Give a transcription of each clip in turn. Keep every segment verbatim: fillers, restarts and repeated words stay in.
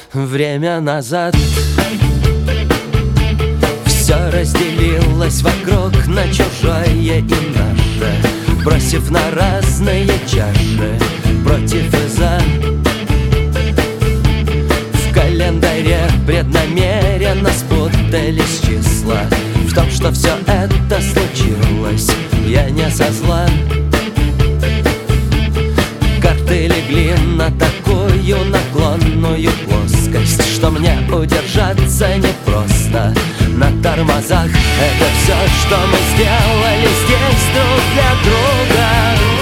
время назад. Все разделилось вокруг на чужое и наше, бросив на разные чаши против и за. В календаре преднамеренно спутались числа. В том, что все это случилось, я не со зла. Карты легли на такую наклонную плоскость, что мне удержаться непросто на тормозах. Это все, что мы сделали здесь друг для друга,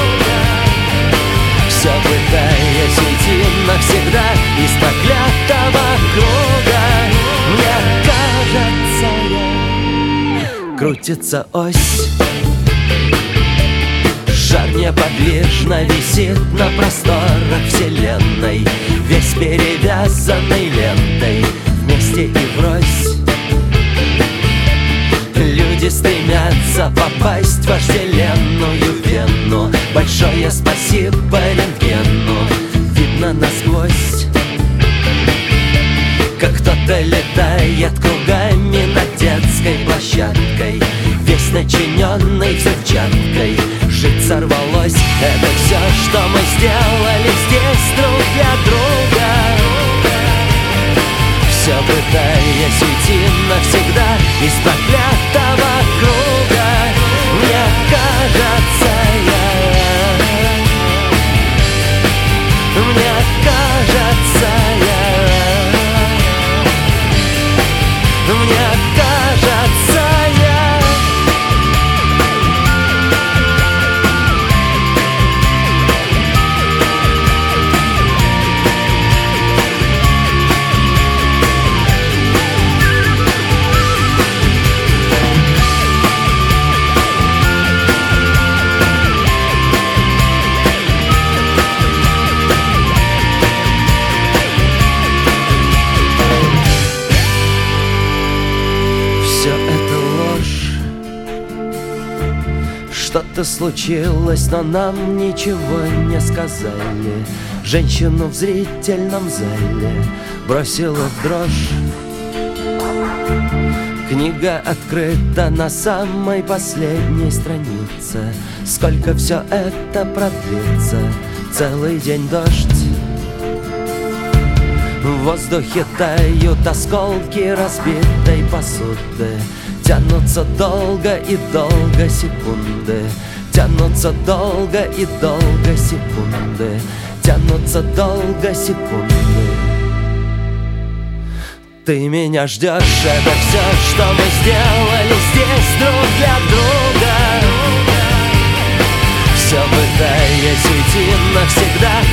все пытаясь уйти навсегда из проклятого круга. Мне кажется, я... крутится ось, шар неподвижно висит на просторах вселенной, весь перевязанный лентой, вместе и врозь. Люди стремятся попасть в вожделенную вену. Большое спасибо рентгену, видно насквозь, как кто-то летает кругами над детской площадкой, весь начиненный взрывчаткой. Жить сорвалось, это все, что мы сделали здесь друг для друга, все пытаясь уйти навсегда из проклятого круга. Мне кажется, я... Мне кажется, я... Мне кажется, я... Что-то случилось, но нам ничего не сказали. Женщину в зрительном зале бросила в дрожь. Книга открыта на самой последней странице. Сколько все это продлится? Целый день дождь. В воздухе тают осколки разбитой посуды. Тянутся долго и долго секунды, тянутся долго и долго секунды, тянутся долго секунды. Ты меня ждешь, это все, что мы сделали здесь друг для друга, все пытаясь уйти навсегда